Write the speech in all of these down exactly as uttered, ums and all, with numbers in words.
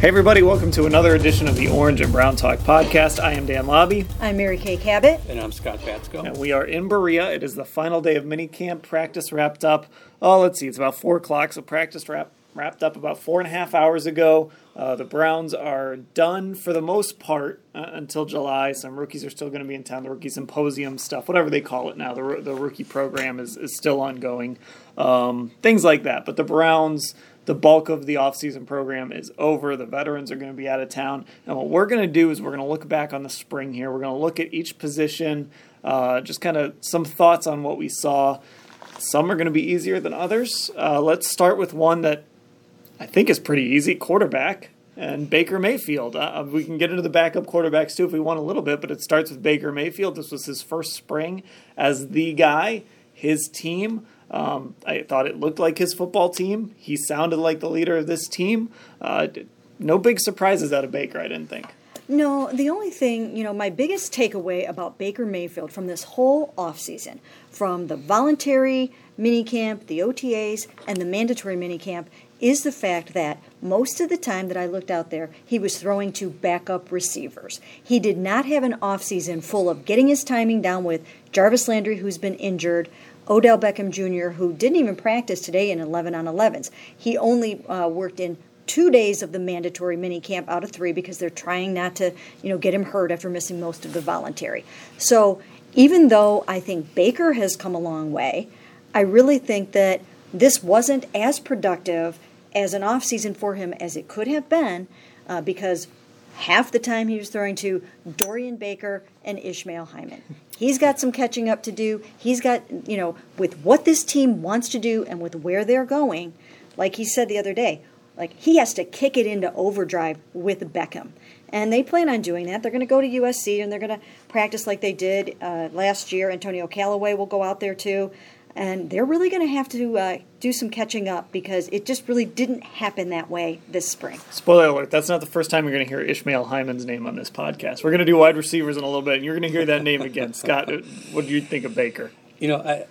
Hey everybody, welcome to another edition of the Orange and Brown Talk podcast. I am Dan Lobby. I'm Mary Kay Cabot. And I'm Scott Batsko. And we are in Berea. It is the final day of minicamp. Practice wrapped up. Oh, let's see, it's about four o'clock, so practice wrap, wrapped up about four and a half hours ago. Uh, the Browns are done for the most part uh, until July. Some rookies are still going to be in town. The rookie symposium stuff, whatever they call it now. The, the rookie program is, is still ongoing. Um, things like that. But the Browns... The bulk of the offseason program is over. The veterans are going to be out of town. And what we're going to do is we're going to look back on the spring here. We're going to look at each position, uh, just kind of some thoughts on what we saw. Some are going to be easier than others. Uh, let's start with one that I think is pretty easy, quarterback, and Baker Mayfield. Uh, we can get into the backup quarterbacks too if we want a little bit, but it starts with Baker Mayfield. This was his first spring as the guy, his team. Um, I thought it looked like his football team. He sounded like the leader of this team. Uh, no big surprises out of Baker, I didn't think. No, the only thing, you know, my biggest takeaway about Baker Mayfield from this whole offseason, from the voluntary minicamp, the O T As, and the mandatory minicamp, is the fact that most of the time that I looked out there, he was throwing to backup receivers. He did not have an offseason full of getting his timing down with Jarvis Landry, who's been injured, Odell Beckham Junior, who didn't even practice today in eleven on elevens. He only uh, worked in two days of the mandatory minicamp out of three because they're trying not to, you know, get him hurt after missing most of the voluntary. So even though I think Baker has come a long way, I really think that this wasn't as productive as an offseason for him as it could have been uh, because half the time he was throwing to Dorian Baker and Ishmael Hyman. He's got some catching up to do. He's got, you know, with what this team wants to do and with where they're going, like he said the other day, like he has to kick it into overdrive with Beckham. And they plan on doing that. They're going to go to U S C and they're going to practice like they did uh, last year. Antonio Callaway will go out there too. And they're really going to have to uh, do some catching up because it just really didn't happen that way this spring. Spoiler alert, that's not the first time you're going to hear Ishmael Hyman's name on this podcast. We're going to do wide receivers in a little bit, and you're going to hear that name again. Scott, what do you think of Baker? You know, I,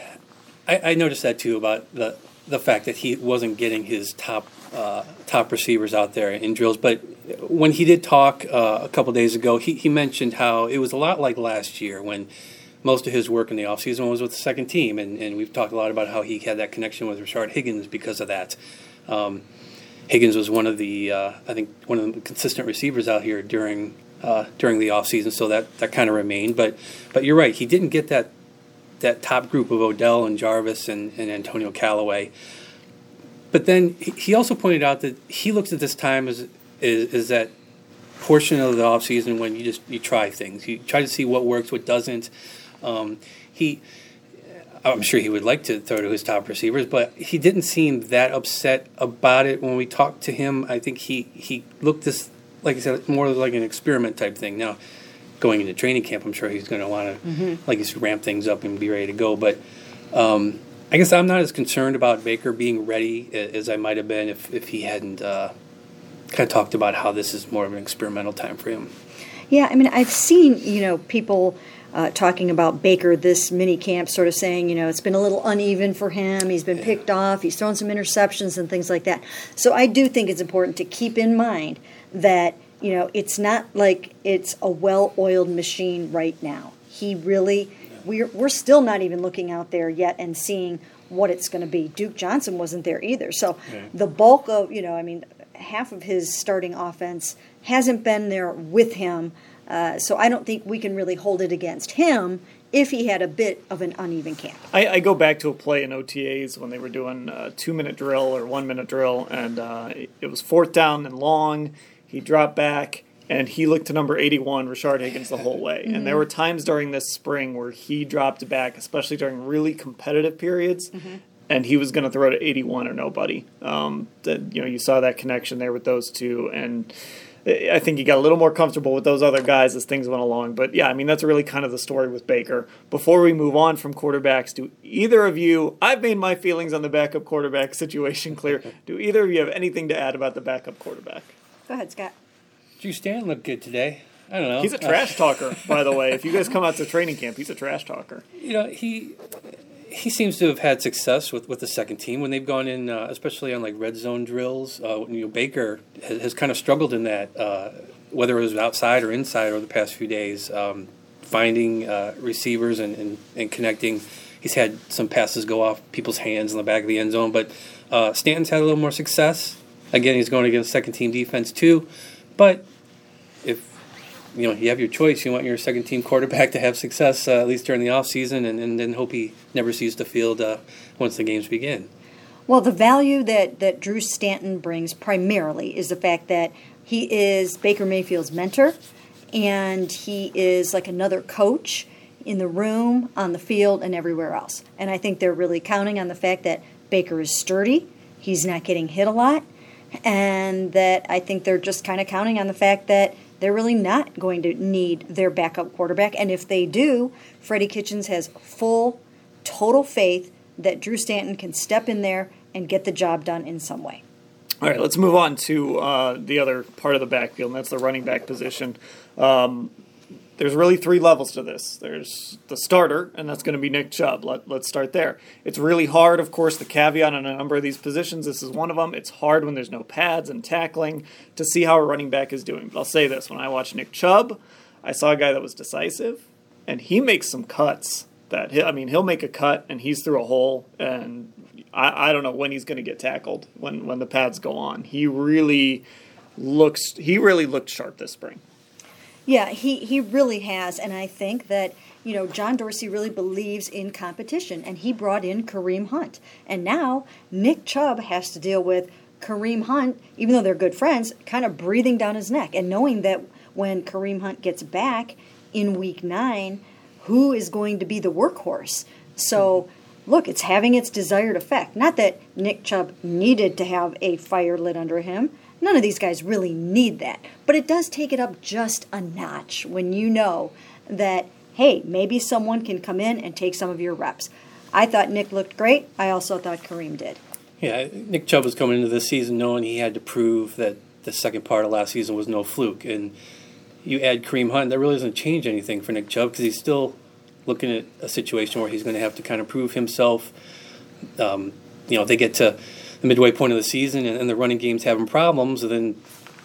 I I noticed that too about the the fact that he wasn't getting his top uh, top receivers out there in drills. But when he did talk uh, a couple days ago, he, he mentioned how it was a lot like last year when most of his work in the offseason was with the second team, and, and we've talked a lot about how he had that connection with Rashard Higgins because of that. Um, Higgins was one of the, uh, I think, one of the consistent receivers out here during uh, during the offseason, so that, that kind of remained. But but you're right, he didn't get that that top group of Odell and Jarvis and, and Antonio Callaway. But then he also pointed out that he looks at this time as is, is that portion of the offseason when you just you try things, you try to see what works, what doesn't. Um, he, I'm sure he would like to throw to his top receivers, but he didn't seem that upset about it when we talked to him. I think he, he looked this, like I said, more like an experiment type thing. Now, going into training camp, I'm sure he's going to want to, mm-hmm. like, just ramp things up and be ready to go. But um, I guess I'm not as concerned about Baker being ready as I might have been if, if he hadn't uh, kind of talked about how this is more of an experimental time for him. Yeah, I mean, I've seen, you know, people Uh, talking about Baker this mini camp, sort of saying, you know, it's been a little uneven for him. He's been picked off. He's thrown some interceptions and things like that. So I do think it's important to keep in mind that, you know, it's not like it's a well-oiled machine right now. He really, we're, we're still not even looking out there yet and seeing what it's going to be. Duke Johnson wasn't there either. So okay. The bulk of, you know, I mean, half of his starting offense hasn't been there with him. Uh, so I don't think we can really hold it against him if he had a bit of an uneven camp. I, I go back to a play in O T As when they were doing a two-minute drill or one-minute drill, and uh, it was fourth down and long. He dropped back, and he looked to number eighty-one, Rashard Higgins, the whole way. Mm-hmm. And there were times during this spring where he dropped back, especially during really competitive periods, mm-hmm. and he was going to throw to eighty-one or nobody. Um, that, you know, you saw that connection there with those two, and I think he got a little more comfortable with those other guys as things went along. But, yeah, I mean, that's really kind of the story with Baker. Before we move on from quarterbacks, do either of you – I've made my feelings on the backup quarterback situation clear. Do either of you have anything to add about the backup quarterback? Go ahead, Scott. Drew Stanton looked good today. I don't know. He's a trash talker, by the way. If you guys come out to training camp, he's a trash talker. You know, he he seems to have had success with, with the second team when they've gone in, uh, especially on like red zone drills. Uh, you know, Baker has, has kind of struggled in that, uh, whether it was outside or inside over the past few days, um, finding uh, receivers and, and, and connecting. He's had some passes go off people's hands in the back of the end zone, but uh, Stanton's had a little more success. Again, he's going against second team defense too, but if you know, you have your choice. You want your second-team quarterback to have success, uh, at least during the offseason, and, and then hope he never sees the field uh, once the games begin. Well, the value that, that Drew Stanton brings primarily is the fact that he is Baker Mayfield's mentor, and he is like another coach in the room, on the field, and everywhere else. And I think they're really counting on the fact that Baker is sturdy, he's not getting hit a lot, and that I think they're just kind of counting on the fact that they're really not going to need their backup quarterback. And if they do, Freddie Kitchens has full, total faith that Drew Stanton can step in there and get the job done in some way. All right, let's move on to uh, the other part of the backfield, and that's the running back position. Um, there's really three levels to this. There's the starter, and that's going to be Nick Chubb. Let, let's start there. It's really hard, of course, the caveat on a number of these positions. This is one of them. It's hard when there's no pads and tackling to see how a running back is doing. But I'll say this. When I watched Nick Chubb, I saw a guy that was decisive, and he makes some cuts. That I mean, he'll make a cut, and he's through a hole, and I, I don't know when he's going to get tackled when, when the pads go on. He really looks. He really looked sharp this spring. Yeah, he, he really has, and I think that, you know, John Dorsey really believes in competition, and he brought in Kareem Hunt. And now Nick Chubb has to deal with Kareem Hunt, even though they're good friends, kind of breathing down his neck, and knowing that when Kareem Hunt gets back in week nine, who is going to be the workhorse? So, look, it's having its desired effect. Not that Nick Chubb needed to have a fire lit under him. None of these guys really need that. But it does take it up just a notch when you know that, hey, maybe someone can come in and take some of your reps. I thought Nick looked great. I also thought Kareem did. Yeah, Nick Chubb was coming into this season knowing he had to prove that the second part of last season was no fluke. And you add Kareem Hunt, that really doesn't change anything for Nick Chubb because he's still looking at a situation where he's going to have to kind of prove himself. Um, you know, they get to the midway point of the season and, and the running game's having problems, and then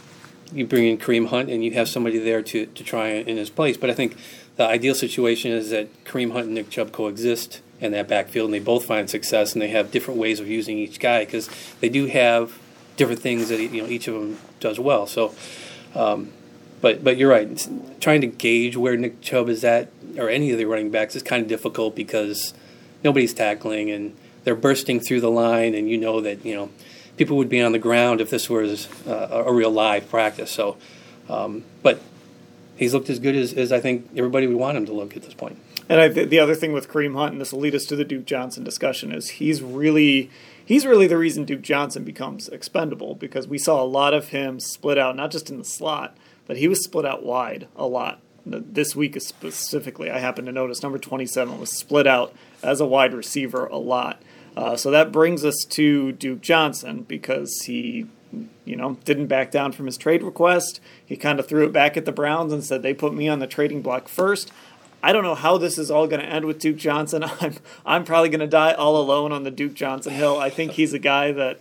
you bring in Kareem Hunt and you have somebody there to, to try in his place. But I think the ideal situation is that Kareem Hunt and Nick Chubb coexist in that backfield, and they both find success, and they have different ways of using each guy because they do have different things that you know each of them does well. So, um, but but you're right. It's, trying to gauge where Nick Chubb is at, or any of the running backs, is kind of difficult because nobody's tackling and they're bursting through the line, and you know that you know people would be on the ground if this was uh, a real live practice. So, um, but he's looked as good as, as I think everybody would want him to look at this point. And I, the other thing with Kareem Hunt, and this will lead us to the Duke Johnson discussion, is he's really he's really the reason Duke Johnson becomes expendable, because we saw a lot of him split out, not just in the slot, but he was split out wide a lot. This week specifically, I happened to notice number twenty-seven was split out as a wide receiver a lot. Uh, so that brings us to Duke Johnson, because he, you know, didn't back down from his trade request. He kind of threw it back at the Browns and said, they put me on the trading block first. I don't know how this is all going to end with Duke Johnson. I'm I'm probably going to die all alone on the Duke Johnson hill. I think he's a guy that,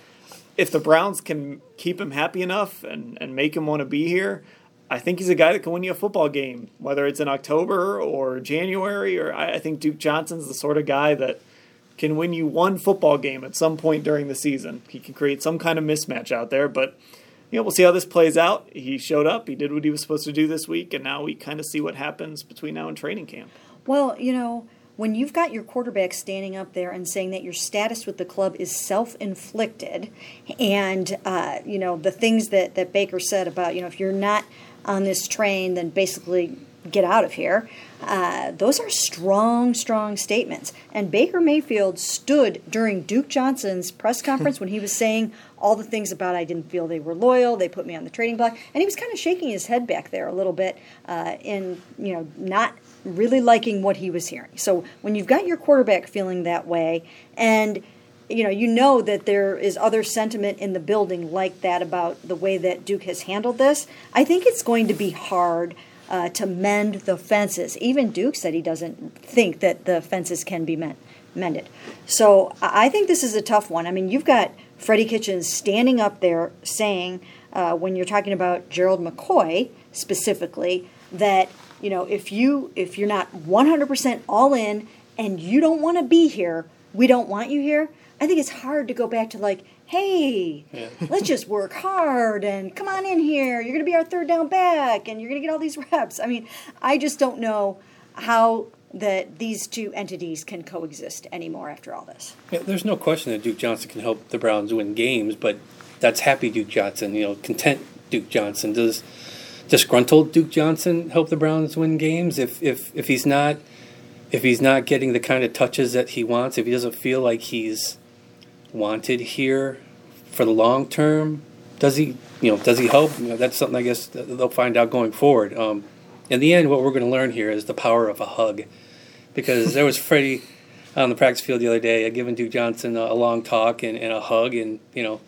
if the Browns can keep him happy enough and, and make him want to be here, I think he's a guy that can win you a football game, whether it's in October or January. Or I, I think Duke Johnson's the sort of guy that can win you one football game at some point during the season. He can create some kind of mismatch out there, but you know, we'll see how this plays out. He showed up, he did what he was supposed to do this week, and now we kind of see what happens between now and training camp. Well, you know, when you've got your quarterback standing up there and saying that your status with the club is self-inflicted, and, uh, you know, the things that, that Baker said about, you know, if you're not on this train, then basically get out of here. Uh, those are strong, strong statements. And Baker Mayfield stood during Duke Johnson's press conference when he was saying all the things about, I didn't feel they were loyal, they put me on the trading block, and he was kind of shaking his head back there a little bit uh, in, you know, not really liking what he was hearing. So when you've got your quarterback feeling that way, and you know, you know that there is other sentiment in the building like that about the way that Duke has handled this, I think it's going to be hard uh, to mend the fences. Even Duke said he doesn't think that the fences can be mend, mended. So I I think this is a tough one. I mean, you've got Freddie Kitchens standing up there saying, uh, when you're talking about Gerald McCoy specifically, that, you know, if you if you're not one hundred percent all in and you don't want to be here, we don't want you here. I think it's hard to go back to like, hey, yeah. let's just work hard and come on in here. You're going to be our third down back and you're going to get all these reps. I mean, I just don't know how that these two entities can coexist anymore after all this. Yeah, there's no question that Duke Johnson can help the Browns win games, but that's happy Duke Johnson, you know, content Duke Johnson. Does disgruntled Duke Johnson help the Browns win games? If if if he's not if he's not getting the kind of touches that he wants, if he doesn't feel like he's wanted here for the long term, does he you know does he help? You know, that's something I guess they'll find out going forward. Um, in the end, what we're going to learn here is the power of a hug, because there was Freddie on the practice field the other day, giving Duke Johnson a, a long talk and, and a hug, and you know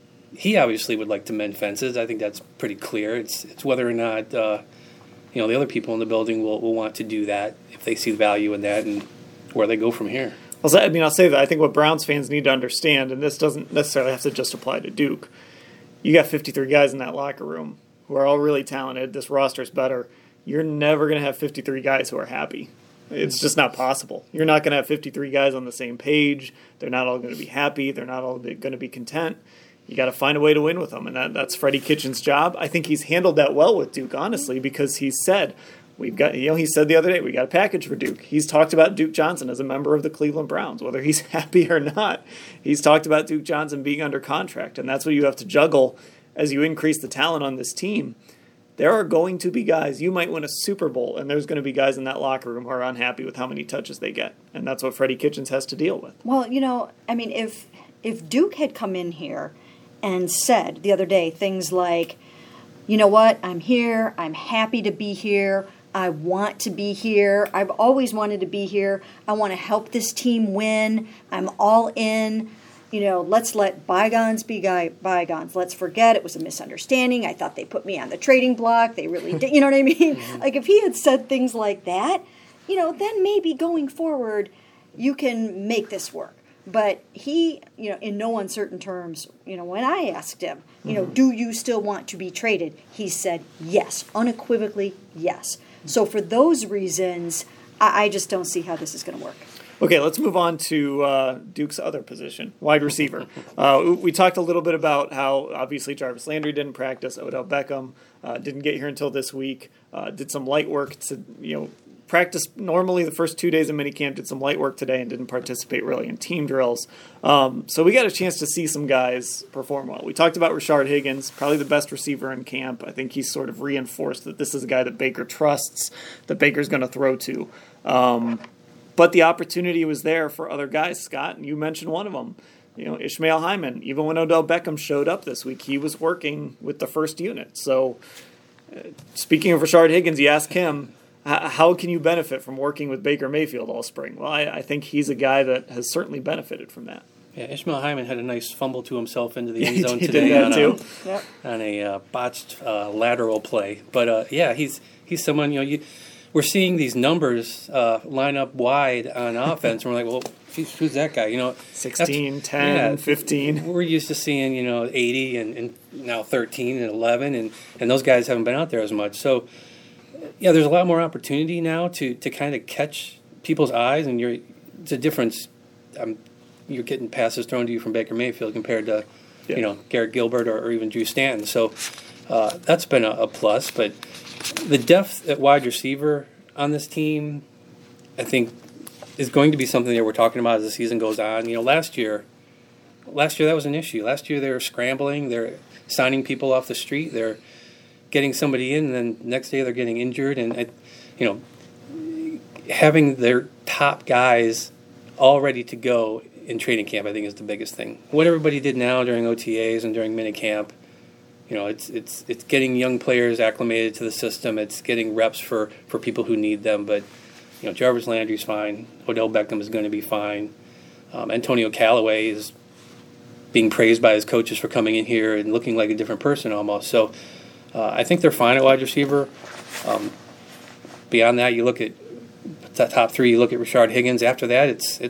he obviously would like to mend fences. I think that's pretty clear. It's it's whether or not uh, you know the other people in the building will, will want to do that if they see the value in that and where they go from here. Well, I mean, I'll say that I think what Browns fans need to understand, and this doesn't necessarily have to just apply to Duke, you got fifty-three guys in that locker room who are all really talented. This roster's better. You're never going to have fifty-three guys who are happy. It's just not possible. You're not going to have fifty-three guys on the same page. They're not all going to be happy. They're not all going to be content. You got to find a way to win with them, and that, that's Freddie Kitchens' job. I think he's handled that well with Duke, honestly, because he's said, we've got, you know, he said the other day, we got a package for Duke. He's talked about Duke Johnson as a member of the Cleveland Browns, whether he's happy or not. He's talked about Duke Johnson being under contract, and that's what you have to juggle as you increase the talent on this team. There are going to be guys, you might win a Super Bowl, and there's going to be guys in that locker room who are unhappy with how many touches they get, and that's what Freddie Kitchens has to deal with. Well, you know, I mean, if if Duke had come in here and said the other day things like, you know what, I'm here, I'm happy to be here, I want to be here, I've always wanted to be here, I want to help this team win, I'm all in, you know, let's let bygones be bygones, let's forget it was a misunderstanding, I thought they put me on the trading block, they really did, you know what I mean? Like, if he had said things like that, you know, then maybe going forward you can make this work. But he, you know, in no uncertain terms, you know, when I asked him, you know, mm-hmm. do you still want to be traded? He said yes, unequivocally yes. So for those reasons, I, I just don't see how this is going to work. Okay, let's move on to uh, Duke's other position, wide receiver. Uh, we talked a little bit about how obviously Jarvis Landry didn't practice, Odell Beckham uh, didn't get here until this week, uh, did some light work to, you know, practice normally the first two days of minicamp, did some light work today and didn't participate really in team drills. Um, so we got a chance to see some guys perform well. We talked about Rashard Higgins, probably the best receiver in camp. I think he's sort of reinforced that this is a guy that Baker trusts, that Baker's going to throw to. Um, but the opportunity was there for other guys, Scott, and you mentioned one of them. You know, Ishmael Hyman, even when Odell Beckham showed up this week, he was working with the first unit. So uh, speaking of Rashard Higgins, you ask him, how can you benefit from working with Baker Mayfield all spring? Well, I, I think he's a guy that has certainly benefited from that. Yeah, Ishmael Hyman had a nice fumble to himself into the end He zone did today that on too. a, Yep. on a uh, botched uh, lateral play. But uh, yeah, he's he's someone, you know, you, we're seeing these numbers uh, line up wide on offense, and we're like, well, geez, who's that guy? You know, sixteen, ten, yeah, fifteen. We're used to seeing, you know, eighty and, and now thirteen and eleven, and, and those guys haven't been out there as much. So, yeah, there's a lot more opportunity now to, to kind of catch people's eyes, and you're it's a difference. Um, you're getting passes thrown to you from Baker Mayfield compared to, yeah. you know, Garrett Gilbert or, or even Drew Stanton. So uh, that's been a, a plus. But the depth at wide receiver on this team, I think, is going to be something that we're talking about as the season goes on. You know, last year, last year that was an issue. Last year they were scrambling. They're signing people off the street. They're getting somebody in, and then next day they're getting injured. And, it, you know, having their top guys all ready to go in training camp, I think, is the biggest thing. What everybody did now during O T As and during minicamp, you know, it's it's it's getting young players acclimated to the system. It's getting reps for, for people who need them. But, you know, Jarvis Landry's fine. Odell Beckham is going to be fine. Um, Antonio Callaway is being praised by his coaches for coming in here and looking like a different person almost. So uh, I think they're fine at wide receiver. Um, beyond that, you look at the top three. You look at Rashard Higgins. After that, it's it's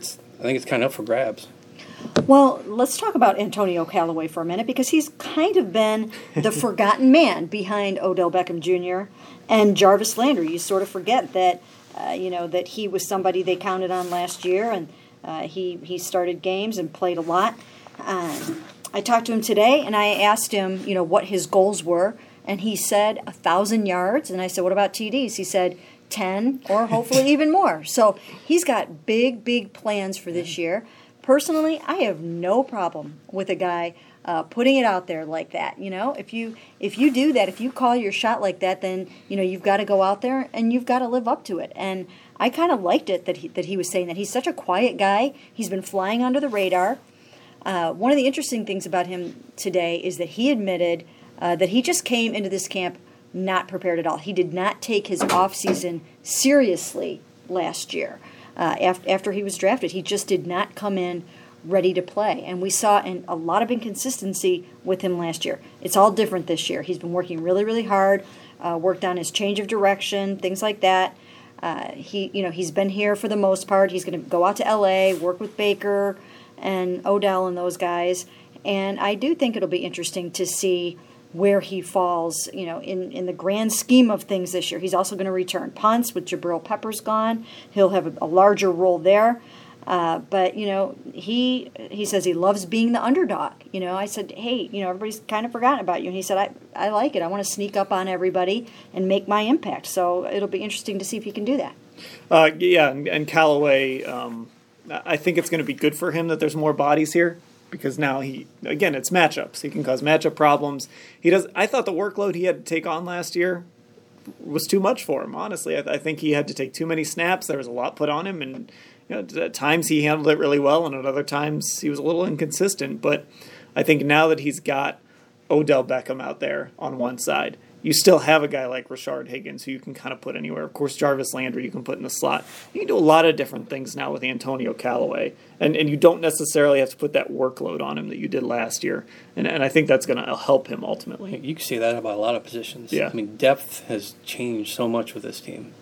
I think it's kind of up for grabs. Well, let's talk about Antonio Callaway for a minute, because he's kind of been the forgotten man behind Odell Beckham Junior and Jarvis Landry. You sort of forget that, uh, you know, that he was somebody they counted on last year, and uh, he, he started games and played a lot. Um, I talked to him today, and I asked him, you know, what his goals were, and he said a thousand yards, and I said, what about T Ds? He said ten, or hopefully even more. So he's got big, big plans for this year. Personally, I have no problem with a guy uh, putting it out there like that. You know, if you if you do that, if you call your shot like that, then you know you've got to go out there and you've got to live up to it. And I kind of liked it that he, that he was saying that. He's such a quiet guy. He's been flying under the radar. Uh, one of the interesting things about him today is that he admitted uh, that he just came into this camp not prepared at all. He did not take his off season seriously last year. Uh, after, after he was drafted, he just did not come in ready to play. And we saw an, a lot of inconsistency with him last year. It's all different this year. He's been working really, really hard, uh, worked on his change of direction, things like that. Uh, he, you know, he's been here for the most part. He's going to go out to L A, work with Baker and Odell and those guys. And I do think it'll be interesting to see where he falls, you know, in, in the grand scheme of things this year. He's also going to return punts with Jabril Peppers gone. He'll have a, a larger role there. Uh, but, you know, he he says he loves being the underdog. You know, I said, hey, you know, everybody's kind of forgotten about you. And he said, I, I like it. I want to sneak up on everybody and make my impact. So it'll be interesting to see if he can do that. Uh, yeah, and, and Callaway, um, I think it's going to be good for him that there's more bodies here. Because now he, again, it's matchups. He can cause matchup problems. He does. I thought the workload he had to take on last year was too much for him. Honestly, I, I think he had to take too many snaps. There was a lot put on him, and you know, at times he handled it really well, and at other times he was a little inconsistent. But I think now that he's got Odell Beckham out there on one side, you still have a guy like Rashard Higgins who you can kind of put anywhere. Of course, Jarvis Landry you can put in the slot. You can do a lot of different things now with Antonio Callaway, and, and you don't necessarily have to put that workload on him that you did last year. And, and I think that's going to help him ultimately. You can say that about a lot of positions. Yeah. I mean, depth has changed so much with this team.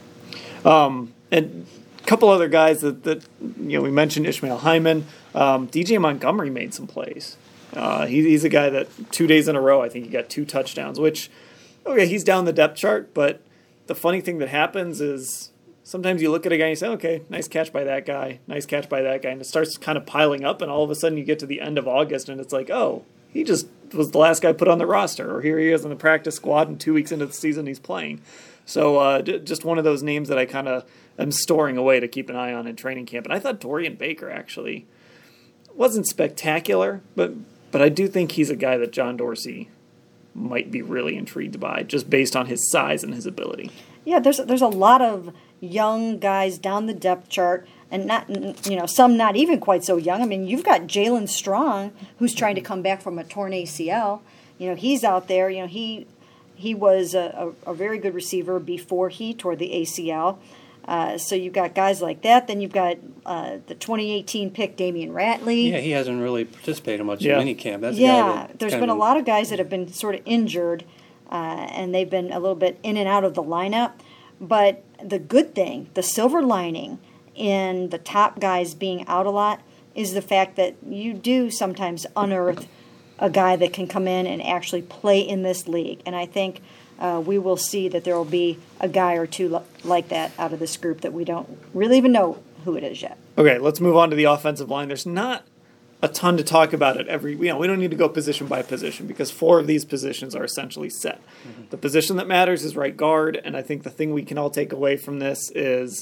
Um, and a couple other guys that, that you know we mentioned, Ishmael Hyman. Um, D J Montgomery made some plays. Uh, he, he's a guy that two days in a row, I think he got two touchdowns, which, okay, he's down the depth chart, but the funny thing that happens is sometimes you look at a guy and you say, okay, nice catch by that guy, nice catch by that guy, and it starts kind of piling up, and all of a sudden you get to the end of August, and it's like, oh, he just was the last guy put on the roster, or here he is in the practice squad, and two weeks into the season he's playing. So uh, d- just one of those names that I kind of am storing away to keep an eye on in training camp. And I thought Dorian Baker actually wasn't spectacular, but but I do think he's a guy that John Dorsey might be really intrigued by, just based on his size and his ability. Yeah, there's there's a lot of young guys down the depth chart, and not you know some not even quite so young. I mean, you've got Jalen Strong, who's trying to come back from a torn A C L. You know, he's out there. You know, he he was a, a, a very good receiver before he tore the A C L. Uh, so you've got guys like that. Then you've got uh, the twenty eighteen pick, Damian Ratley. Yeah, he hasn't really participated much Yeah. in minicamp. That's a yeah, guy that there's kind been of a lot of guys that have been sort of injured, uh, and they've been a little bit in and out of the lineup. But the good thing, the silver lining in the top guys being out a lot is the fact that you do sometimes unearth a guy that can come in and actually play in this league. And I think uh, we will see that there will be a guy or two li- like that out of this group that we don't really even know who it is yet. Okay, let's move on to the offensive line. There's not a ton to talk about at every, you know, we don't need to go position by position because four of these positions are essentially set. Mm-hmm. The position that matters is right guard, and I think the thing we can all take away from this is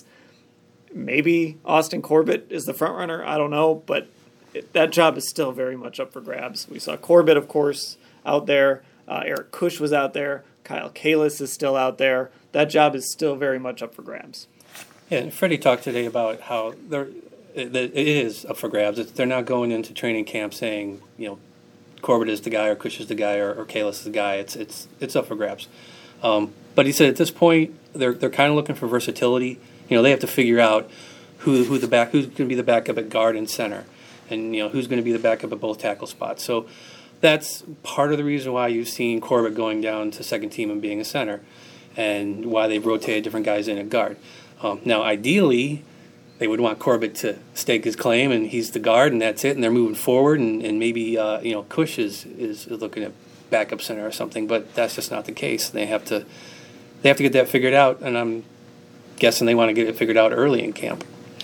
maybe Austin Corbett is the front runner. I don't know, but it, that job is still very much up for grabs. We saw Corbett, of course, out there. Uh, Eric Kush was out there. Kyle Kalis is still out there. That job is still very much up for grabs. Yeah, and Freddie talked today about how there it, it is up for grabs. It's, they're not going into training camp saying, you know, Corbett is the guy or Kush is the guy or, or Kalis is the guy. It's it's it's up for grabs. Um, but he said at this point they're they're kind of looking for versatility. You know, they have to figure out who who the back who's going to be the backup at guard and center, and you know who's going to be the backup at both tackle spots. So that's part of the reason why you've seen Corbett going down to second team and being a center, and why they've rotated different guys in at guard. Um, now, ideally, they would want Corbett to stake his claim, and he's the guard, and that's it, and they're moving forward, and, and maybe uh, you know Cush is, is looking at backup center or something, but that's just not the case. They have to they have to get that figured out, and I'm guessing they want to get it figured out early in camp.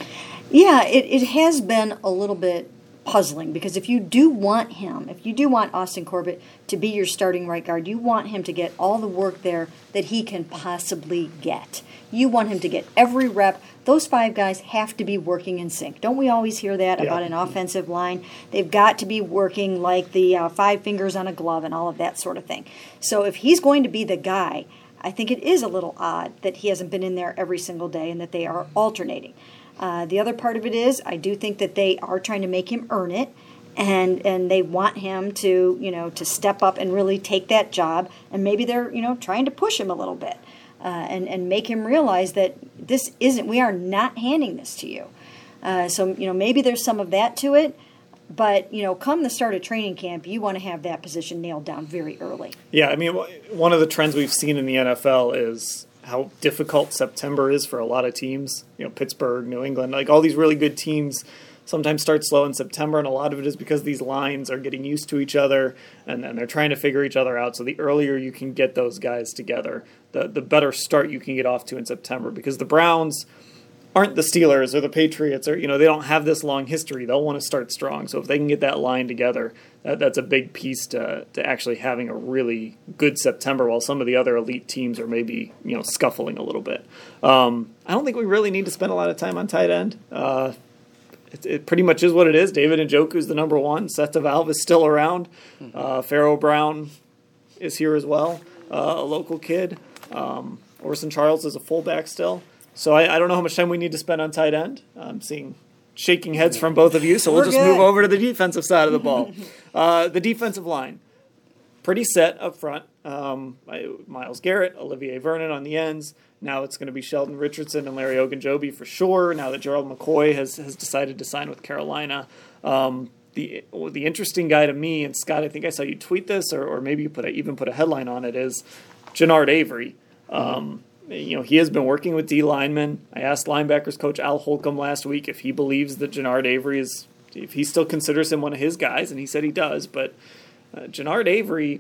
Yeah, it, it has been a little bit puzzling because if you do want him, if you do want Austin Corbett to be your starting right guard, you want him to get all the work there that he can possibly get. You want him to get every rep. Those five guys have to be working in sync. Don't we always hear that yeah. about an offensive line? They've got to be working like the uh, five fingers on a glove and all of that sort of thing. So if he's going to be the guy, I think it is a little odd that he hasn't been in there every single day and that they are alternating. Uh, the other part of it is I do think that they are trying to make him earn it, and and they want him to, you know, to step up and really take that job, and maybe they're, you know, trying to push him a little bit uh, and, and make him realize that this isn't, we are not handing this to you. Uh, so, you know, maybe there's some of that to it, but, you know, come the start of training camp, you want to have that position nailed down very early. Yeah, I mean, one of the trends we've seen in the N F L is how difficult September is for a lot of teams. You know, Pittsburgh, New England, like all these really good teams sometimes start slow in September, and a lot of it is because these lines are getting used to each other and, and they're trying to figure each other out. So the earlier you can get those guys together, the, the better start you can get off to in September, because the Browns aren't the Steelers or the Patriots, or, you know, they don't have this long history. They'll want to start strong. So if they can get that line together, that, that's a big piece to to actually having a really good September, while some of the other elite teams are maybe, you know, scuffling a little bit. Um, I don't think we really need to spend a lot of time on tight end. Uh, it, it pretty much is what it is. David Njoku's the number one. Seth DeValve is still around. Uh, Pharaoh Brown is here as well, uh, a local kid. Um, Orson Charles is a fullback still. So I, I don't know how much time we need to spend on tight end. I'm seeing shaking heads from both of you, so we'll We're just good. move over to the defensive side of the ball. Uh, the defensive line, pretty set up front. Um, Myles Garrett, Olivier Vernon on the ends. Now it's going to be Sheldon Richardson and Larry Ogunjobi for sure, now that Gerald McCoy has, has decided to sign with Carolina. Um, the the interesting guy to me, and Scott, I think I saw you tweet this, or, or maybe you put a, even put a headline on it, is Jannard Avery. Um, You know, he has been working with D linemen. I asked linebackers coach Al Holcomb last week if he believes that Jannard Avery is, if he still considers him one of his guys, and he said he does. But uh, Jannard Avery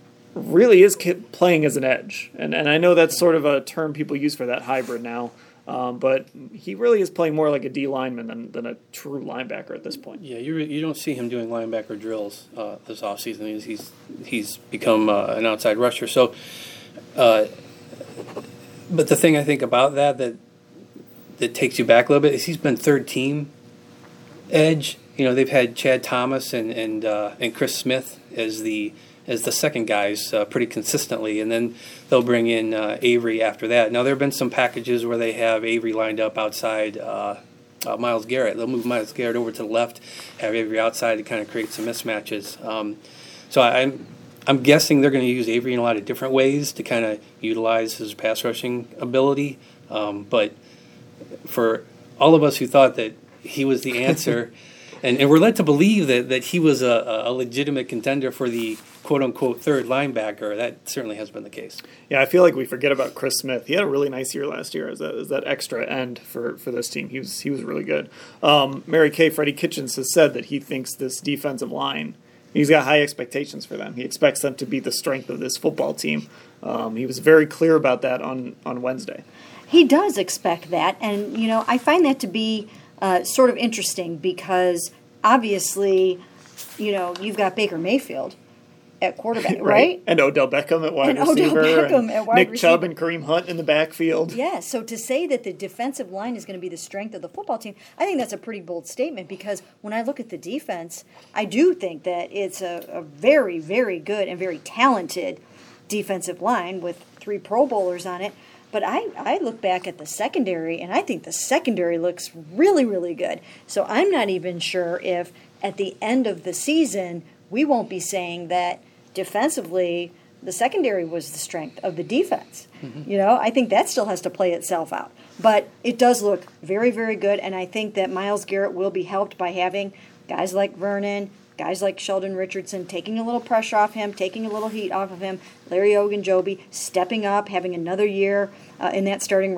really is playing as an edge. And and I know that's sort of a term people use for that hybrid now. Um, but he really is playing more like a D lineman than, than a true linebacker at this point. Yeah, you you don't see him doing linebacker drills uh, this offseason. He's he's, he's become uh, an outside rusher. So, uh, but the thing I think about that that that takes you back a little bit is he's been third team edge. You know, they've had Chad Thomas and and uh, and Chris Smith as the as the second guys uh, pretty consistently, and then they'll bring in uh, Avery after that. Now, there have been some packages where they have Avery lined up outside uh, uh, Myles Garrett. They'll move Myles Garrett over to the left, have Avery outside to kind of create some mismatches. Um, so I, I'm I'm guessing they're going to use Avery in a lot of different ways to kind of utilize his pass rushing ability. Um, but for all of us who thought that he was the answer, and, and we're led to believe that, that he was a, a legitimate contender for the quote-unquote third linebacker, that certainly has been the case. Yeah, I feel like we forget about Chris Smith. He had a really nice year last year as that, as that extra end for, for this team. He was he was really good. Um, Mary Kay, Freddie Kitchens has said that he thinks this defensive line, he's got high expectations for them. He expects them to be the strength of this football team. Um, he was very clear about that on, on Wednesday. He does expect that, and, you know, I find that to be uh, sort of interesting because obviously, you know, you've got Baker Mayfield at quarterback, right? right? And Odell Beckham at wide and receiver. Odell Beckham and at wide Nick receiver. Chubb and Kareem Hunt in the backfield. Yeah, so to say that the defensive line is going to be the strength of the football team, I think that's a pretty bold statement because when I look at the defense, I do think that it's a, a very, very good and very talented defensive line with three Pro Bowlers on it. But I, I look back at the secondary, and I think the secondary looks really, really good. So I'm not even sure if at the end of the season we won't be saying that defensively the secondary was the strength of the defense. Mm-hmm. You know, I think that still has to play itself out. But it does look very, very good, and I think that Myles Garrett will be helped by having guys like Vernon, guys like Sheldon Richardson taking a little pressure off him, taking a little heat off of him, Larry Ogunjobi stepping up, having another year uh, in that starting role.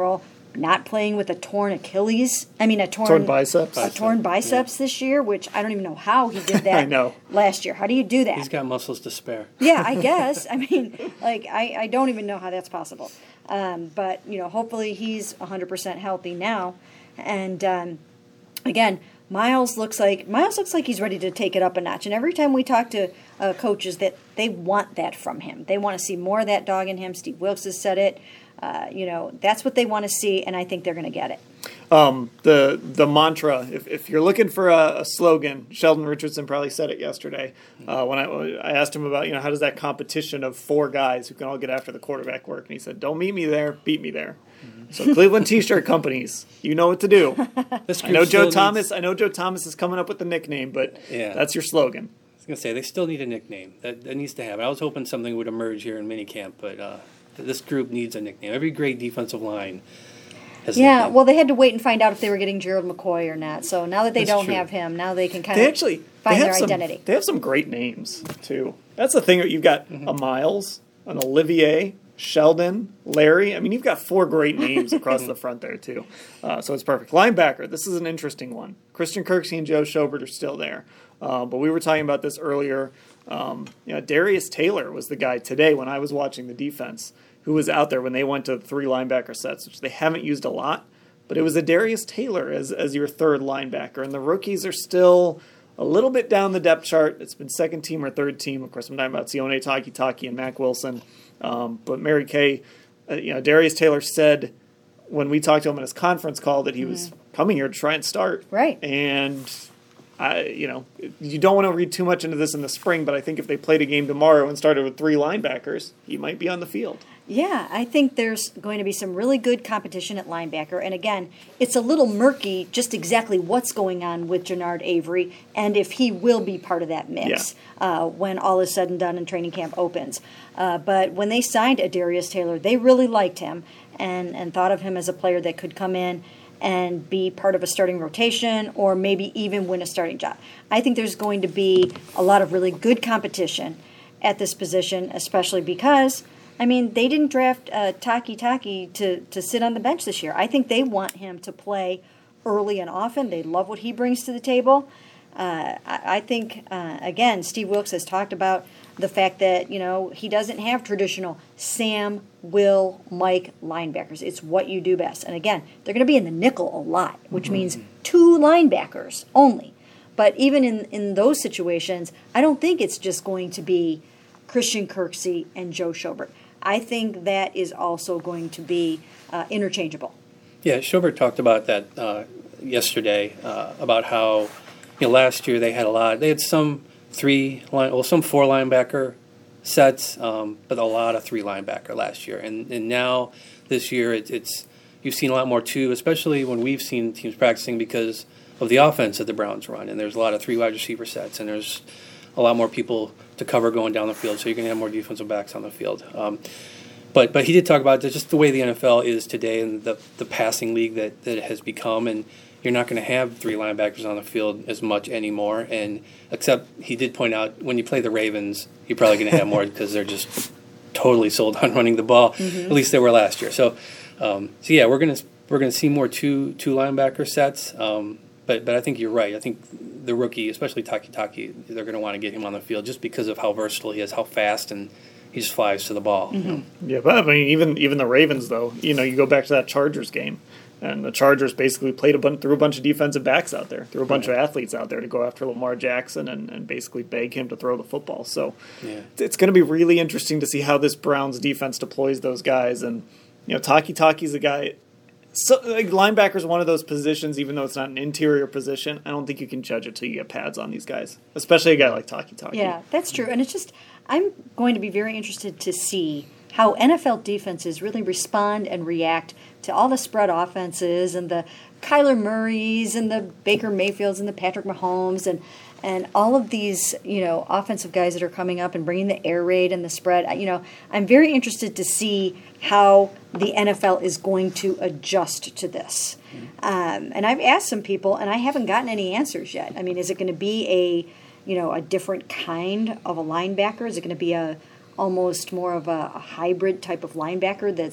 not playing with a torn Achilles. I mean, a torn, Torn biceps. A torn biceps this year, which I don't even know how he did that I know. last year. How do you do that? He's got muscles to spare. Yeah, I guess. I mean, like, I, I don't even know how that's possible. Um, but, you know, hopefully he's one hundred percent healthy now. And, um, again, Miles looks like Miles looks like he's ready to take it up a notch. And every time we talk to uh, coaches, that they want that from him. They want to see more of that dog in him. Steve Wilkes has said it. Uh, you know, that's what they want to see, and I think they're going to get it. Um, the the mantra, if, if you're looking for a, a slogan, Sheldon Richardson probably said it yesterday uh, when I, I asked him about, you know, how does that competition of four guys who can all get after the quarterback work? And he said, don't meet me there, beat me there. Mm-hmm. So Cleveland T-shirt companies, you know what to do. I know Joe Thomas. Needs... I know Joe Thomas is coming up with the nickname, but yeah. That's your slogan. I was going to say, they still need a nickname. That, that needs to happen. I was hoping something would emerge here in minicamp, but uh, this group needs a nickname. Every great defensive line has a Yeah, nickname. well, they had to wait and find out if they were getting Gerald McCoy or not. So now that they That's don't true. have him, now they can kind They of actually find they have their some, identity. They have some great names too. That's the thing. You've got Mm-hmm. a Miles, an Olivier, Sheldon, Larry. I mean, you've got four great names across the front there too. Uh, so it's perfect. Linebacker. This is an interesting one. Christian Kirksey and Joe Schobert are still there, uh, but we were talking about this earlier. Um, you know, Darius Taylor was the guy today when I was watching the defense who was out there when they went to three linebacker sets, which they haven't used a lot. But it was a Darius Taylor as as your third linebacker, and the rookies are still a little bit down the depth chart. It's been second team or third team. Of course, I'm talking about Sione Takitaki and Mac Wilson. Um, but Mary Kay, uh, you know, Darius Taylor said when we talked to him in his conference call that he mm-hmm. was coming here to try and start. Right. And I, you know, you don't want to read too much into this in the spring, but I think if they played a game tomorrow and started with three linebackers, he might be on the field. Yeah, I think there's going to be some really good competition at linebacker. And again, it's a little murky just exactly what's going on with Jannard Avery and if he will be part of that mix yeah. uh, when all is said and done and training camp opens. Uh, but when they signed Adarius Taylor, they really liked him and, and thought of him as a player that could come in and be part of a starting rotation or maybe even win a starting job. I think there's going to be a lot of really good competition at this position, especially because I mean, they didn't draft uh, Taki Taki to, to sit on the bench this year. I think they want him to play early and often. They love what he brings to the table. Uh, I, I think, uh, again, Steve Wilkes has talked about the fact that, you know, he doesn't have traditional Sam, Will, Mike linebackers. It's what you do best. And again, they're going to be in the nickel a lot, which mm-hmm. means two linebackers only. But even in, in those situations, I don't think it's just going to be Christian Kirksey and Joe Schobert. I think that is also going to be uh, interchangeable. Yeah, Schobert talked about that uh, yesterday uh, about how you know last year they had a lot. They had some three line, well, some four linebacker sets, um, but a lot of three linebacker last year. And and now this year it, it's you've seen a lot more two, especially when we've seen teams practicing because of the offense that the Browns run. And there's a lot of three wide receiver sets, and there's a lot more people to cover going down the field, so you're going to have more defensive backs on the field. Um, but but he did talk about just the way the N F L is today and the the passing league that, that it has become, and you're not going to have three linebackers on the field as much anymore. And except he did point out when you play the Ravens, you're probably going to have more because they're just totally sold on running the ball. Mm-hmm. At least they were last year. So um, so yeah, we're going to we're going to see more two two linebacker sets. Um, but but I think you're right. I think the rookie, especially Taki Taki, they're going to want to get him on the field just because of how versatile he is, how fast, and he just flies to the ball. Mm-hmm. You know? Yeah, but I mean, even even the Ravens, though, you know, you go back to that Chargers game, and the Chargers basically played a bunch, threw a bunch of defensive backs out there, threw a bunch right. of athletes out there to go after Lamar Jackson and, and basically beg him to throw the football. So yeah. it's going to be really interesting to see how this Browns defense deploys those guys. And, you know, Taki Taki's a guy. So, like, linebacker is one of those positions, even though it's not an interior position, I don't think you can judge it till you get pads on these guys, especially a guy like Taki Taki. Yeah, that's true. And it's just, I'm going to be very interested to see how N F L defenses really respond and react to all the spread offenses and the Kyler Murrays and the Baker Mayfields and the Patrick Mahomes and and all of these, you know, offensive guys that are coming up and bringing the air raid and the spread. You know, I'm very interested to see how the N F L is going to adjust to this. Um, and I've asked some people, and I haven't gotten any answers yet. I mean, is it going to be a, you know, a different kind of a linebacker? Is it going to be a almost more of a, a hybrid type of linebacker that's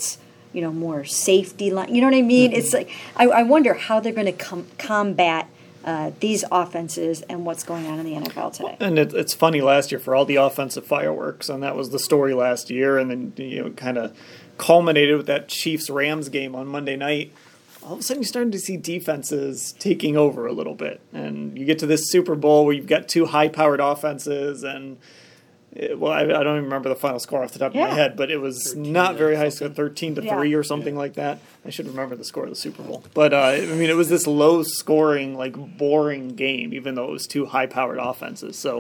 you know, more safety line. You know what I mean? Mm-hmm. It's like I, I wonder how they're going to com- combat uh, these offenses and what's going on in the N F L today. And it, it's funny last year for all the offensive fireworks, and that was the story last year, and then you know kind of culminated with that Chiefs-Rams game on Monday night. All of a sudden, you're starting to see defenses taking over a little bit, and you get to this Super Bowl where you've got two high-powered offenses, and it, well, I, I don't even remember the final score off the top yeah. of my head, but it was not very high, so thirteen to three yeah. or something yeah. like that. I should remember the score of the Super Bowl, but uh, I mean, it was this low-scoring, like boring game, even though it was two high-powered offenses. So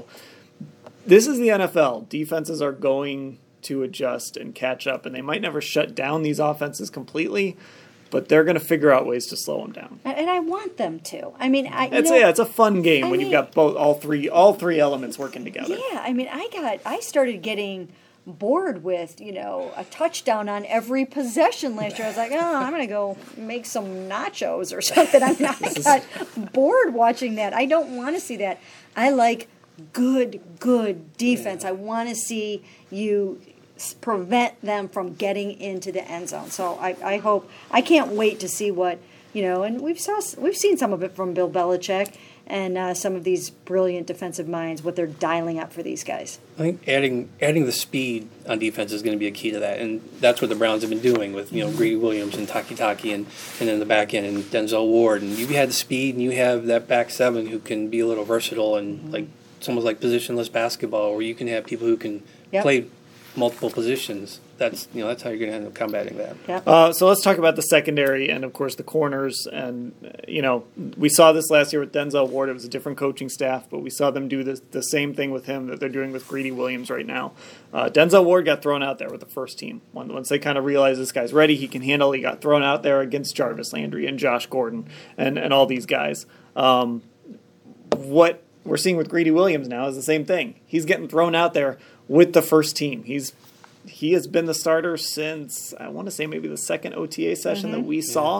this is the N F L. Defenses are going to adjust and catch up, and they might never shut down these offenses completely, but they're going to figure out ways to slow them down. And I want them to. I mean, I it's know, yeah, it's a fun game I when mean, you've got both all three all three elements working together. Yeah, I mean, I got I started getting bored with, you know, a touchdown on every possession last year. I was like, oh, I'm going to go make some nachos or something. I'm not I got bored watching that. I don't want to see that. I like good, good defense. I want to see you prevent them from getting into the end zone. So I, I hope I can't wait to see what you know. And we've saw we've seen some of it from Bill Belichick and uh, some of these brilliant defensive minds. What they're dialing up for these guys. I think adding adding the speed on defense is going to be a key to that, and that's what the Browns have been doing with you know Greedy Williams and Taki Taki and and then the back end and Denzel Ward. And you had the speed, and you have that back seven who can be a little versatile and mm-hmm. like it's almost like positionless basketball, where you can have people who can yep. play multiple positions. That's you know that's how you're going to end up combating that. Yeah. Uh, so let's talk about the secondary and of course the corners. And uh, you know we saw this last year with Denzel Ward. It was a different coaching staff, but we saw them do this, the same thing with him that they're doing with Greedy Williams right now. Uh, Denzel Ward got thrown out there with the first team once they kind of realized this guy's ready, he can handle. He got thrown out there against Jarvis Landry and Josh Gordon and and all these guys. Um, what we're seeing with Greedy Williams now is the same thing. He's getting thrown out there with the first team. He's He has been the starter since, I want to say maybe the second O T A session mm-hmm. that we saw.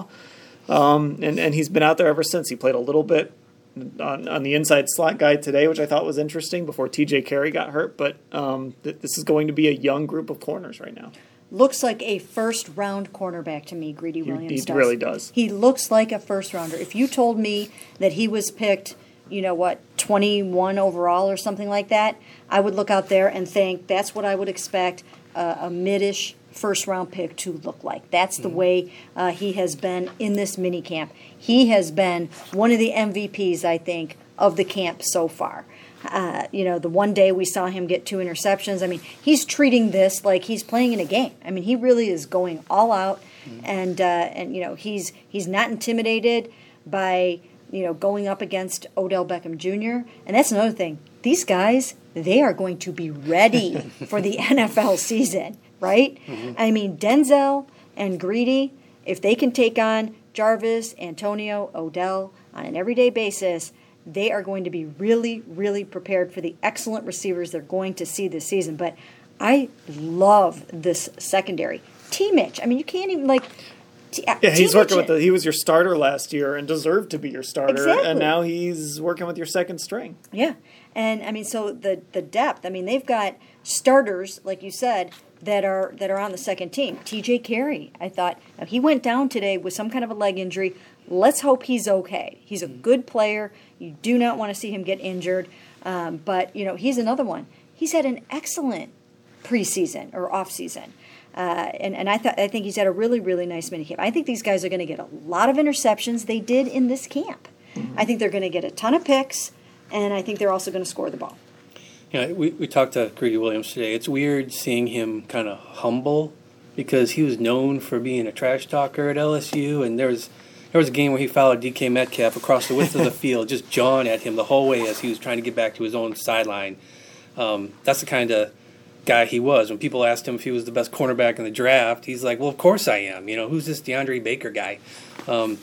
Um, and, and he's been out there ever since. He played a little bit on, on the inside slot guy today, which I thought was interesting before T J Carey got hurt. But um, th- this is going to be a young group of corners right now. Looks like a first-round cornerback to me, Greedy Williams He, he does. really does. He looks like a first-rounder. If you told me that he was picked, you know what, twenty-one overall or something like that, I would look out there and think that's what I would expect uh, a mid-ish first-round pick to look like. That's the mm-hmm. way uh, he has been in this mini camp. He has been one of the M V Ps, I think, of the camp so far. Uh, you know, the one day we saw him get two interceptions. I mean, he's treating this like he's playing in a game. I mean, he really is going all out, mm-hmm. and uh, and you know, he's he's not intimidated by you know going up against Odell Beckham Junior And that's another thing. These guys, they are going to be ready for the N F L season, right? Mm-hmm. I mean, Denzel and Greedy, if they can take on Jarvis, Antonio, Odell on an everyday basis, they are going to be really, really prepared for the excellent receivers they're going to see this season. But I love this secondary. T-Mitch, I mean, you can't even, like... T- yeah, he's working with the... He was your starter last year and deserved to be your starter. Exactly. And now he's working with your second string. Yeah. And, I mean, so the, the depth, I mean, they've got starters, like you said, that are that are on the second team. T J Carey, I thought, now he went down today with some kind of a leg injury. Let's hope he's okay. He's a good player. You do not want to see him get injured. Um, but, you know, he's another one. He's had an excellent preseason or offseason. Uh, and and I, th- I think he's had a really, really nice minicamp. I think these guys are going to get a lot of interceptions. They did in this camp. Mm-hmm. I think they're going to get a ton of picks, and I think they're also going to score the ball. Yeah, we, we talked to Greedy Williams today. It's weird seeing him kind of humble because he was known for being a trash talker at L S U, and there was there was a game where he followed D K Metcalf across the width of the field, just jawing at him the whole way as he was trying to get back to his own sideline. Um, that's the kind of guy he was. When people asked him if he was the best cornerback in the draft, he's like, well, of course I am. You know, who's this DeAndre Baker guy? Um,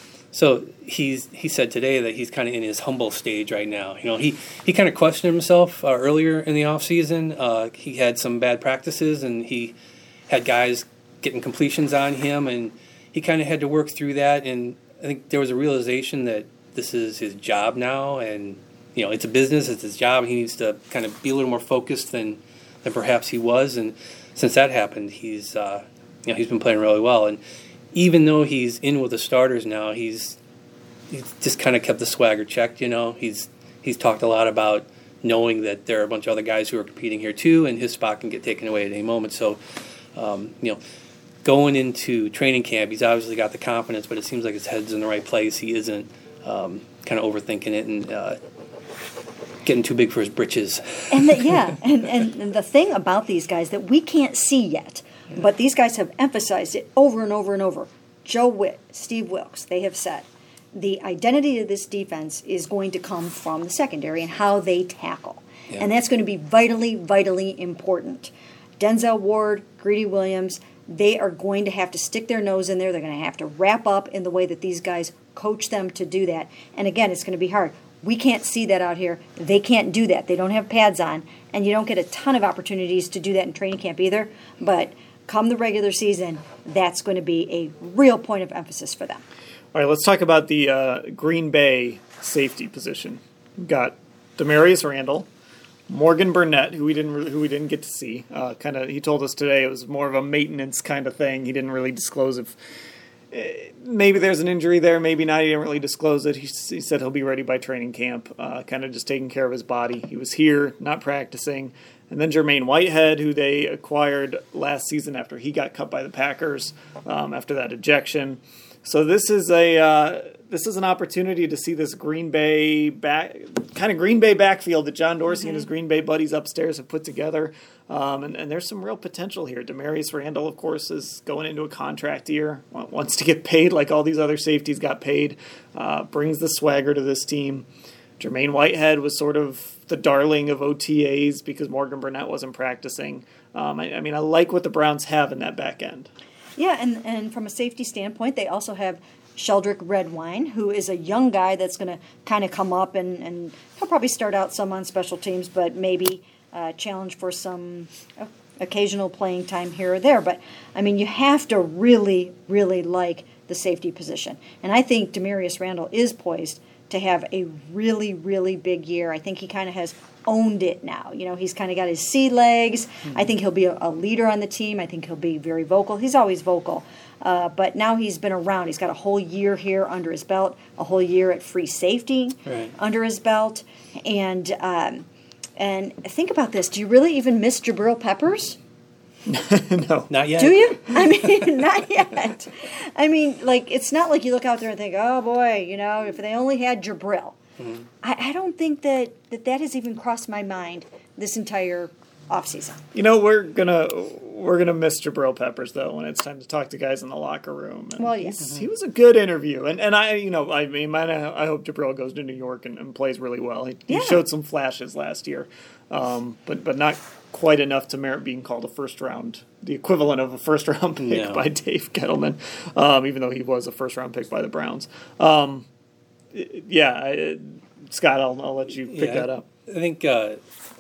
so he's he said today that he's kind of in his humble stage right now. You know, he, he kind of questioned himself uh, earlier in the offseason. Uh, he had some bad practices, and he had guys getting completions on him, and he kind of had to work through that. And I think there was a realization that this is his job now, and, you know, it's a business, it's his job. He needs to kind of be a little more focused than than perhaps he was, and since that happened, he's uh, you know, he's been playing really well. And even though he's in with the starters now, he's he's just kind of kept the swagger checked. You know, he's he's talked a lot about knowing that there are a bunch of other guys who are competing here too, and his spot can get taken away at any moment. So, um, you know, going into training camp, he's obviously got the confidence, but it seems like his head's in the right place. He isn't um, kind of overthinking it and uh, getting too big for his britches. And the, yeah, and, and, and the thing about these guys that we can't see yet, yeah. but these guys have emphasized it over and over and over. Joe Witt, Steve Wilkes, they have said, the identity of this defense is going to come from the secondary and how they tackle. Yeah. And that's going to be vitally, vitally important. Denzel Ward, Greedy Williams, they are going to have to stick their nose in there. They're going to have to wrap up in the way that these guys coach them to do that. And again, it's going to be hard. We can't see that out here. They can't do that. They don't have pads on. And you don't get a ton of opportunities to do that in training camp either. But come the regular season, that's going to be a real point of emphasis for them. All right, let's talk about the uh, Green Bay safety position. We've got Demarius Randall, Morgan Burnett, who we didn't who we didn't get to see. Uh, kind of, he told us today it was more of a maintenance kind of thing. He didn't really disclose if uh, maybe there's an injury there, maybe not. He didn't really disclose it. He, he said he'll be ready by training camp, uh, kind of just taking care of his body. He was here, not practicing. And then Jermaine Whitehead, who they acquired last season after he got cut by the Packers um, after that ejection. So this is a uh, this is an opportunity to see this Green Bay back kind of Green Bay backfield that John Dorsey mm-hmm. and his Green Bay buddies upstairs have put together, um, and, and there's some real potential here. Demarius Randall, of course, is going into a contract year, wants to get paid like all these other safeties got paid, uh, brings the swagger to this team. Jermaine Whitehead was sort of the darling of O T As because Morgan Burnett wasn't practicing. Um, I, I mean, I like what the Browns have in that back end. Yeah, and, and from a safety standpoint, they also have Sheldrick Redwine, who is a young guy that's going to kind of come up, and, and he'll probably start out some on special teams, but maybe uh, challenge for some uh, occasional playing time here or there. But, I mean, you have to really, really like the safety position. And I think Demarius Randall is poised to have a really, really big year. I think he kind of has owned it now. You know, he's kind of got his sea legs. Mm-hmm. I think he'll be a, a leader on the team. I think he'll be very vocal. He's always vocal. Uh, but now he's been around. He's got a whole year here under his belt, a whole year at free safety right. under his belt. And um, and think about this. Do you really even miss Jabril Peppers? No. Not yet. Do you? I mean, not yet. I mean, like, it's not like you look out there and think, oh, boy, you know, if they only had Jabril. Mm-hmm. I, I don't think that, that that has even crossed my mind this entire offseason. You know, we're gonna we're gonna miss Jabril Peppers though when it's time to talk to guys in the locker room. And well, yes, mm-hmm. he was a good interview, and and I you know I mean I, I hope Jabril goes to New York and, and plays really well. He, yeah. he showed some flashes last year, um, but but not quite enough to merit being called a first round, the equivalent of a first round pick no. by Dave Gettleman, um, even though he was a first round pick by the Browns. Um, yeah, I, Scott, I'll I'll let you pick yeah, that up. I think, uh,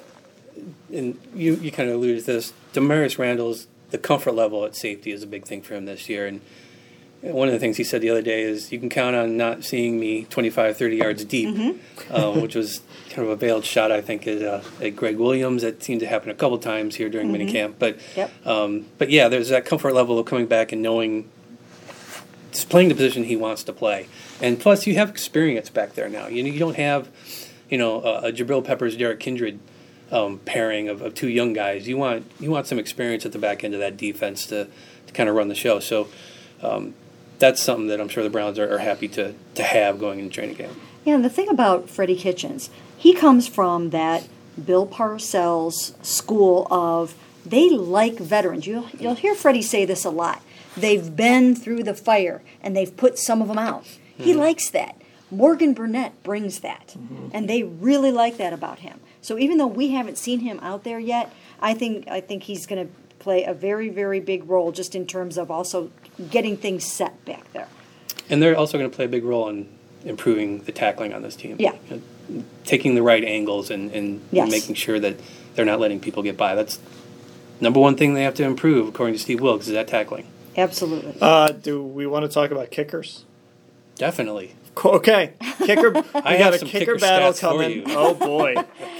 and you you kind of alluded to this. Demarius Randall's the comfort level at safety is a big thing for him this year, and one of the things he said the other day is you can count on not seeing me twenty-five, thirty yards deep, mm-hmm. um, which was kind of a veiled shot, I think, at, uh, at Greg Williams. That seemed to happen a couple times here during mm-hmm. minicamp. But, yep. um, but yeah, there's that comfort level of coming back and knowing he's playing the position he wants to play. And plus, you have experience back there now. You know, you don't have, you know, a, a Jabril Peppers, Derek Kindred um, pairing of, of two young guys. You want you want some experience at the back end of that defense to, to kind of run the show. So um, that's something that I'm sure the Browns are, are happy to, to have going into training camp. Yeah, and the thing about Freddie Kitchens, he comes from that Bill Parcells school of they like veterans. You'll, you'll hear Freddie say this a lot. They've been through the fire, and they've put some of them out. He mm-hmm. likes that. Morgan Burnett brings that, mm-hmm. and they really like that about him. So even though we haven't seen him out there yet, I think I think he's going to play a very, very big role just in terms of also getting things set back there. And they're also going to play a big role in improving the tackling on this team. Yeah. You know, taking the right angles and, and yes. making sure that they're not letting people get by. That's number one thing they have to improve, according to Steve Wilkes, is that tackling. Absolutely. Uh, do we want to talk about kickers? Definitely. Okay, kicker. We I got have a some kicker kicker battle stats for coming. you. Oh boy,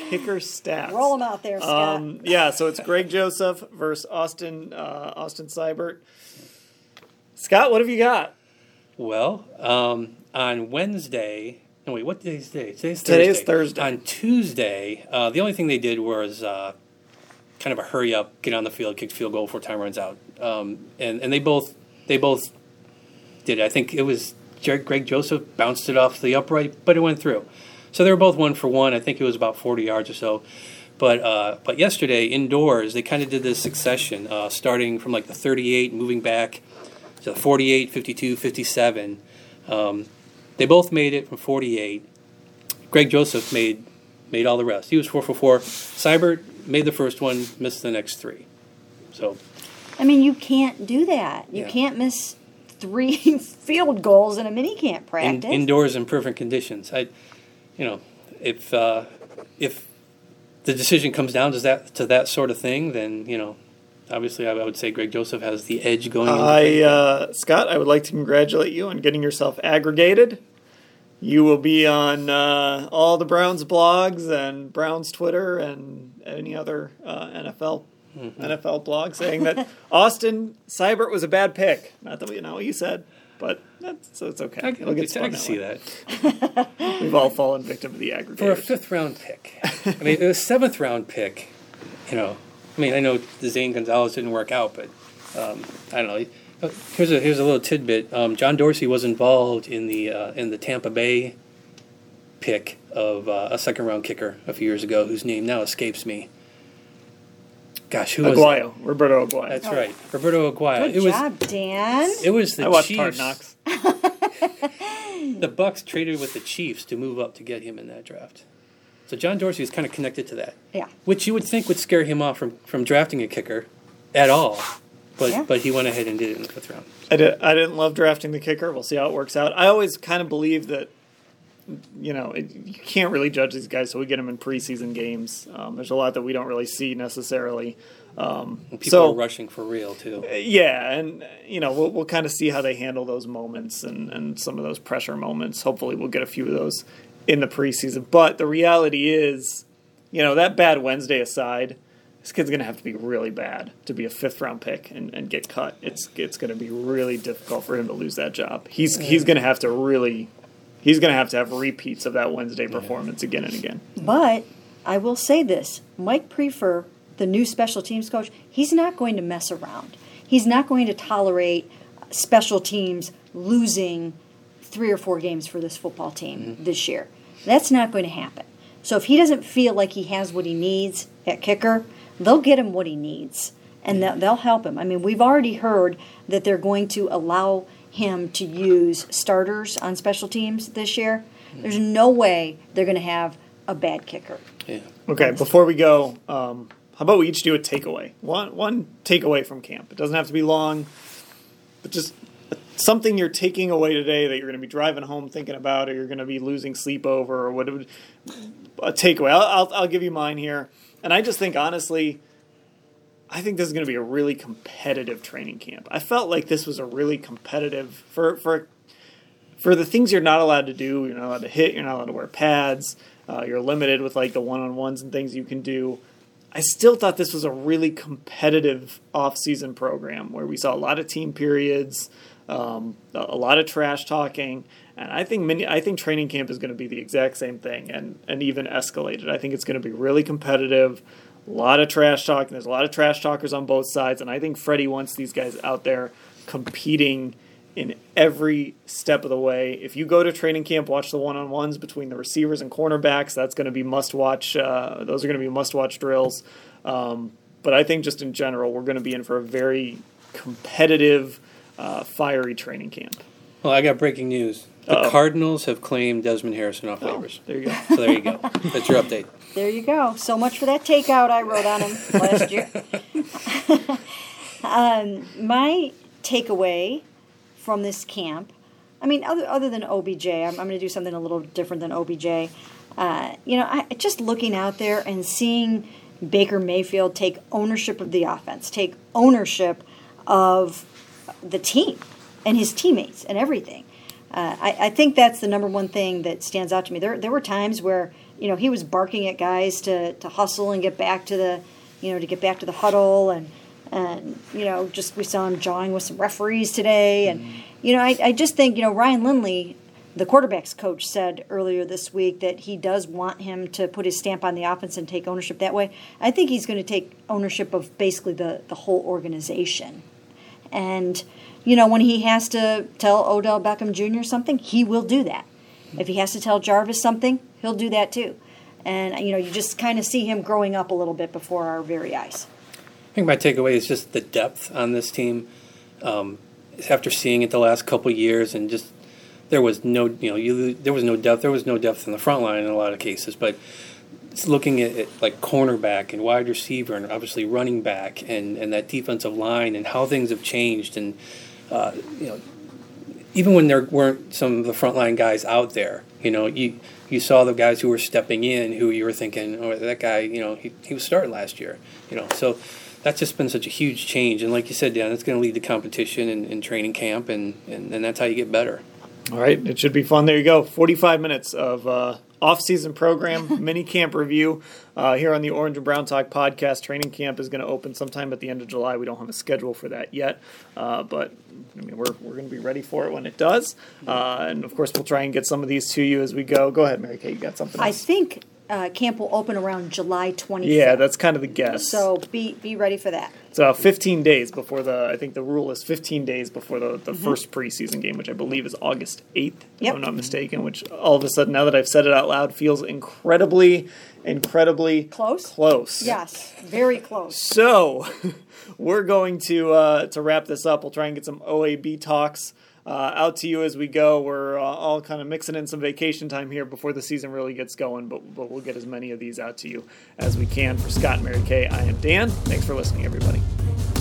kicker stats. Roll them out there, Scott. Um, yeah, so it's Greg Joseph versus Austin uh, Austin Seibert. Scott, what have you got? Well, um, on Wednesday, no wait, what day is today? Today's Thursday. Today is Thursday. On Tuesday, uh, the only thing they did was uh, kind of a hurry up, get on the field, kick field goal before time runs out, um, and and they both they both did it. I think it was Greg Joseph bounced it off the upright, but it went through. So they were both one for one. I think it was about forty yards or so. But uh, but yesterday indoors, they kind of did this succession, uh, starting from like the thirty-eight, moving back to the forty-eight, fifty-two, fifty-seven. Um, they both made it from forty-eight. Greg Joseph made made all the rest. He was four for four. Seibert made the first one, missed the next three. So, I mean, you can't do that. You Yeah. can't miss three field goals in a minicamp in, practice. indoors in perfect conditions. I, you know, if uh, if the decision comes down to that to that sort of thing, then you know, obviously, I would say Greg Joseph has the edge going. into I the uh, Scott, I would like to congratulate you on getting yourself aggregated. You will be on uh, all the Browns blogs and Browns Twitter and any other uh, N F L Mm-hmm. N F L blog saying that Austin Seibert was a bad pick. Not that we know what you said, but that's, so it's okay. I, It'll I, get I spun can see way. that. We've all fallen victim to the aggregators. For a fifth round pick, I mean, a seventh round pick, you know, I mean, I know the Zane Gonzalez didn't work out, but um, I don't know. Here's a here's a little tidbit. Um, John Dorsey was involved in the uh, in the Tampa Bay pick of uh, a second round kicker a few years ago, whose name now escapes me. Gosh, who was Aguayo, Roberto Aguayo. That's right, Roberto Aguayo. Good it was job, Dan. it was the I watched Chiefs. Hard Knocks. The Bucks traded with the Chiefs to move up to get him in that draft. So John Dorsey is kind of connected to that, Yeah. which you would think would scare him off from, from drafting a kicker at all. But Yeah. but he went ahead and did it in the fifth round. I, did, I didn't love drafting the kicker. We'll see how it works out. I always kind of believe that, you know, it, you can't really judge these guys, so we get them in preseason games. Um, there's a lot that we don't really see necessarily. Um, And people so, are rushing for real, too. yeah, and, you know, we'll, we'll kind of see how they handle those moments and, and some of those pressure moments. Hopefully we'll get a few of those in the preseason. But the reality is, you know, that bad Wednesday aside, this kid's going to have to be really bad to be a fifth-round pick and, and get cut. It's it's going to be really difficult for him to lose that job. He's he's going to have to really he's going to have to have repeats of that Wednesday performance again and again. But I will say this, Mike Prefer, the new special teams coach, he's not going to mess around. He's not going to tolerate special teams losing three or four games for this football team mm-hmm. this year. That's not going to happen. So if he doesn't feel like he has what he needs at kicker, they'll get him what he needs, and they'll, they'll help him. I mean, we've already heard that they're going to allow him to use starters on special teams this year. Mm-hmm. There's no way they're going to have a bad kicker. Yeah. Okay, before we go, um, how about we each do a takeaway? One one takeaway from camp. It doesn't have to be long, but just something you're taking away today that you're going to be driving home thinking about, or you're going to be losing sleep over, or what? A takeaway. I'll, I'll I'll give you mine here, and I just think honestly, I think this is going to be a really competitive training camp. I felt like this was a really competitive for for for the things you're not allowed to do. You're not allowed to hit. You're not allowed to wear pads. Uh, you're limited with like the one-on-ones and things you can do. I still thought this was a really competitive off-season program where we saw a lot of team periods, um, a lot of trash talking, and I think many, I think training camp is going to be the exact same thing and, and even escalated. I think it's going to be really competitive, a lot of trash talking. There's a lot of trash talkers on both sides, and I think Freddie wants these guys out there competing in every step of the way. If you go to training camp, watch the one-on-ones between the receivers and cornerbacks. That's going to be must-watch. Uh, those are going to be must-watch drills. Um, but I think just in general, we're going to be in for a very competitive, uh, fiery training camp. Well, I got breaking news. The Uh-oh. Cardinals have claimed Desmond Harrison off Oh, waivers. there you go. So there you go. That's your update. There you go. So much for that takeout I wrote on him last year. um, my takeaway from this camp, I mean, other other than O B J, I'm, I'm going to do something a little different than O B J. Uh, you know, I, just looking out there and seeing Baker Mayfield take ownership of the offense, take ownership of the team and his teammates and everything. Uh, I, I think that's the number one thing that stands out to me. There, there were times where, you know, he was barking at guys to, to hustle and get back to the, you know, to get back to the huddle. And, and you know, just we saw him jawing with some referees today. And, mm-hmm. you know, I, I just think, you know, Ryan Lindley, the quarterback's coach, said earlier this week that he does want him to put his stamp on the offense and take ownership that way. I think he's going to take ownership of basically the, the whole organization. And, you know, when he has to tell Odell Beckham Junior something, he will do that. If he has to tell Jarvis something, he'll do that too. And, you know, you just kind of see him growing up a little bit before our very eyes. I think my takeaway is just the depth on this team. Um, after seeing it the last couple of years, and just there was no, you know, you, there was no depth. There was no depth in the front line in a lot of cases. But it's looking at it like cornerback and wide receiver, and obviously running back, and, and that defensive line, and how things have changed, and uh, you know, even when there weren't some of the frontline guys out there, you know, you you saw the guys who were stepping in, who you were thinking, oh, that guy, you know, he he was starting last year, you know, so. That's just been such a huge change. And like you said, Dan, it's going to lead to competition and, and training camp, and, and, and that's how you get better. All right. It should be fun. There you go. forty-five minutes of uh, off-season program, mini camp review uh, here on the Orange and Brown Talk podcast. Training camp is going to open sometime at the end of July. We don't have a schedule for that yet, uh, but I mean, we're we're going to be ready for it when it does. Uh, and, of course, we'll try and get some of these to you as we go. Go ahead, Mary Kay. You got something else? I think Uh, camp will open around July twenty-fifth. Yeah, that's kind of the guess. So be be ready for that. It's uh, fifteen days before the, I think the rule is fifteen days before the, the Mm-hmm. first preseason game, which I believe is August eighth, if Yep. I'm not mistaken, which all of a sudden, now that I've said it out loud, feels incredibly, incredibly Close? close. Yes, very close. So we're going to uh, to wrap this up. We'll try and get some O A B talks Uh, out to you as we go. We're uh, all kind of mixing in some vacation time here before the season really gets going, but, but we'll get as many of these out to you as we can. For Scott and Mary Kay, I am Dan. Thanks for listening, everybody.